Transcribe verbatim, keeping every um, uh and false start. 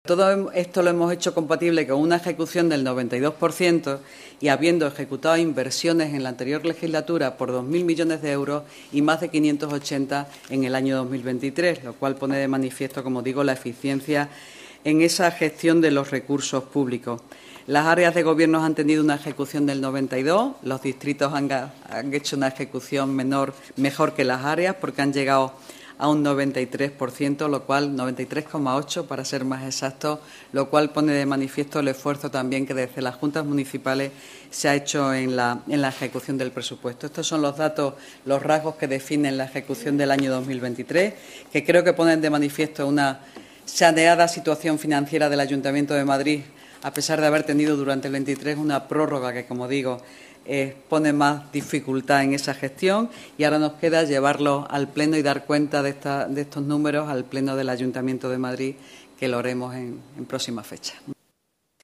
Todo esto lo hemos hecho compatible con una ejecución del noventa y dos por ciento y habiendo ejecutado inversiones en la anterior legislatura por dos mil millones de euros y más de quinientos ochenta en el año dos mil veintitrés, lo cual pone de manifiesto, como digo, la eficiencia en esa gestión de los recursos públicos. Las áreas de gobierno han tenido una ejecución del noventa y dos, los distritos han, han hecho una ejecución menor, mejor que las áreas porque han llegado a un noventa y tres por ciento, lo cual, noventa y tres coma ocho por ciento para ser más exactos, lo cual pone de manifiesto el esfuerzo también que desde las juntas municipales se ha hecho en la, en la ejecución del presupuesto. Estos son los datos, los rasgos que definen la ejecución del año dos mil veintitrés, que creo que ponen de manifiesto una saneada situación financiera del Ayuntamiento de Madrid, a pesar de haber tenido durante el veintitrés una prórroga que, como digo, Eh, pone más dificultad en esa gestión y ahora nos queda llevarlo al Pleno y dar cuenta de, esta, de estos números al Pleno del Ayuntamiento de Madrid, que lo haremos en, en próxima fecha.